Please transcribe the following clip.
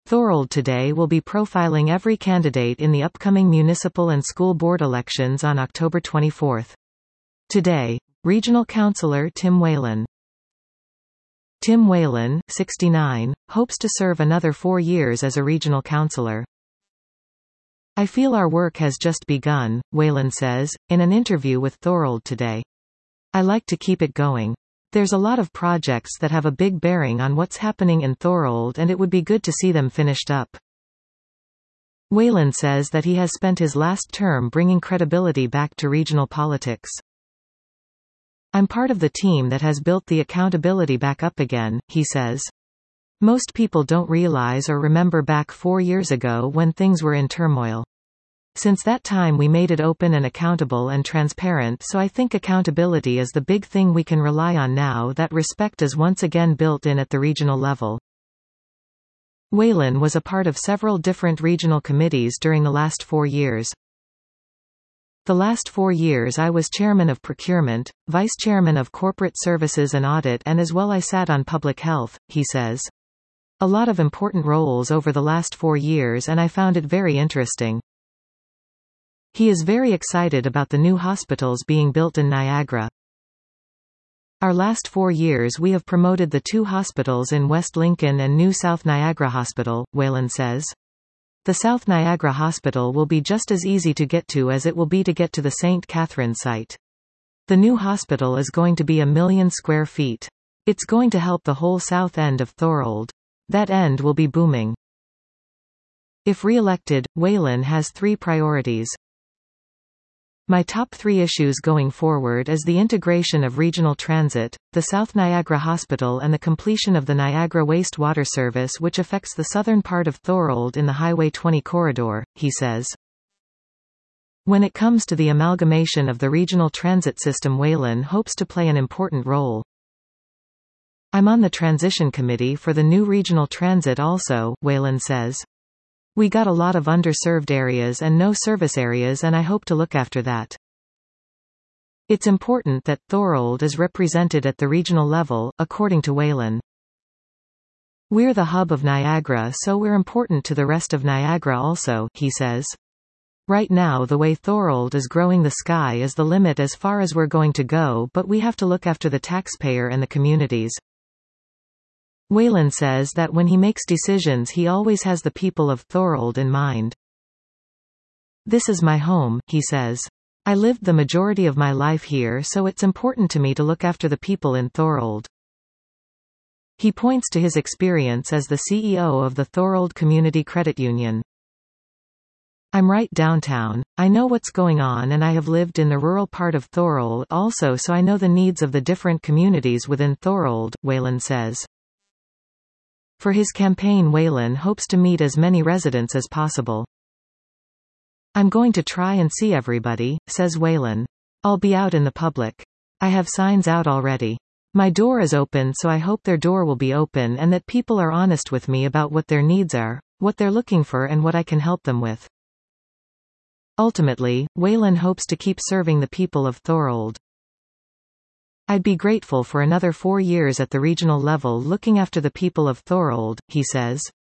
Thorold Today will be profiling every candidate in the upcoming municipal and school board elections on October 24. Today, Regional Councillor Tim Whelan. Tim Whelan, 69, hopes to serve another 4 years as a regional councillor. I feel our work has just begun, Whelan says, in an interview with Thorold Today. I like to keep it going. There's a lot of projects that have a big bearing on what's happening in Thorold, and it would be good to see them finished up. Whelan says that he has spent his last term bringing credibility back to regional politics. I'm part of the team that has built the accountability back up again, he says. Most people don't realize or remember back 4 years ago when things were in turmoil. Since that time we made it open and accountable and transparent, so I think accountability is the big thing we can rely on now that respect is once again built in at the regional level. Whelan was a part of several different regional committees during the last 4 years. The last 4 years I was chairman of procurement, vice chairman of corporate services and audit, and as well I sat on public health, he says. A lot of important roles over the last 4 years, and I found it very interesting. He is very excited about the new hospitals being built in Niagara. Our last 4 years we have promoted the 2 hospitals in West Lincoln and new South Niagara Hospital, Whelan says. The South Niagara Hospital will be just as easy to get to as it will be to get to the St. Catherine site. The new hospital is going to be 1 million square feet. It's going to help the whole south end of Thorold. That end will be booming. If re-elected, Whelan has 3 priorities. My top 3 issues going forward is the integration of regional transit, the South Niagara Hospital, and the completion of the Niagara Wastewater Service, which affects the southern part of Thorold in the Highway 20 corridor, he says. When it comes to the amalgamation of the regional transit system, Whelan hopes to play an important role. I'm on the transition committee for the new regional transit also, Whelan says. We got a lot of underserved areas and no service areas, and I hope to look after that. It's important that Thorold is represented at the regional level, according to Whelan. We're the hub of Niagara, so we're important to the rest of Niagara also, he says. Right now the way Thorold is growing, the sky is the limit as far as we're going to go, but we have to look after the taxpayer and the communities. Whelan says that when he makes decisions he always has the people of Thorold in mind. This is my home, he says. I lived the majority of my life here, so it's important to me to look after the people in Thorold. He points to his experience as the CEO of the Thorold Community Credit Union. I'm right downtown. I know what's going on, and I have lived in the rural part of Thorold also, so I know the needs of the different communities within Thorold, Whelan says. For his campaign, Whelan hopes to meet as many residents as possible. I'm going to try and see everybody, says Whelan. I'll be out in the public. I have signs out already. My door is open, so I hope their door will be open and that people are honest with me about what their needs are, what they're looking for, and what I can help them with. Ultimately, Whelan hopes to keep serving the people of Thorold. I'd be grateful for another 4 years at the regional level looking after the people of Thorold, he says.